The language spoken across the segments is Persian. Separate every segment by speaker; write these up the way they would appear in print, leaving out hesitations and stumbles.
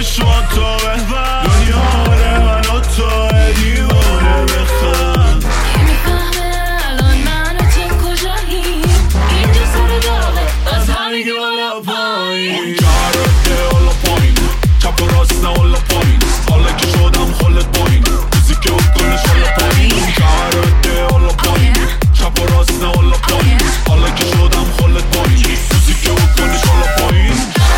Speaker 1: چشمان تو بهبر دنیا حال من و تو دیوونه بخند
Speaker 2: میفهمه الان من و تو کجاییم اینجا سر داغه از همگی بالا پایین
Speaker 1: کرده حالا پایین چپ و راست نه حالا پایین حالا که شدم خالت پایین موزیک و کنش حالا پایین کرده حالا پایین چپ و راست نه حالا پایین حالا که شدم خالت پایین موزیک و کنش حالا پایین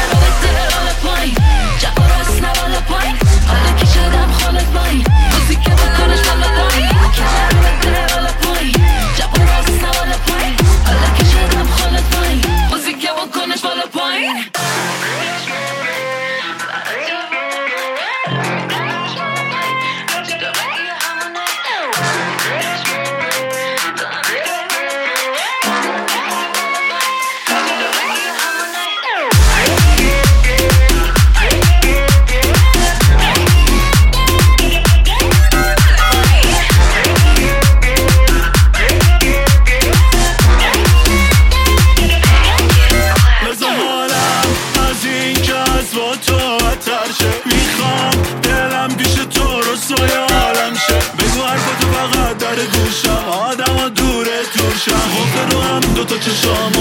Speaker 2: چپ و راست نه حالا پایین حالا که شدم خالت پایین موزیک و کنش حالا پایین حالا پایین چپ و راست نه حالا پایین حالا که شدم خالت پایین موزیک و کنش حالا پایین
Speaker 1: آدم ها دوره دورشم حفظ رو هم دوتا چشام